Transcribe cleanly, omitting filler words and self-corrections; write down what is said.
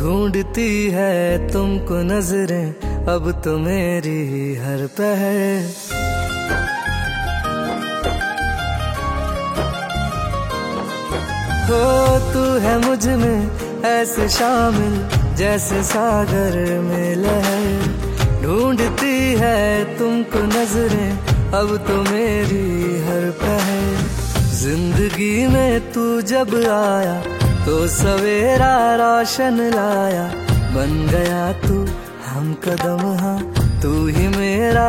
ढूंढती है तुमको नजरें अब तो मेरी हर पहर। हो तू है मुझ में ऐसे शामिल जैसे सागर में लहर। ढूंढती है तुमको नजरें अब तो मेरी हर पहर। जिंदगी में तू जब आया तो सवेरा रोशन लाया। बन गया तू हम कदम, हाँ तू ही मेरा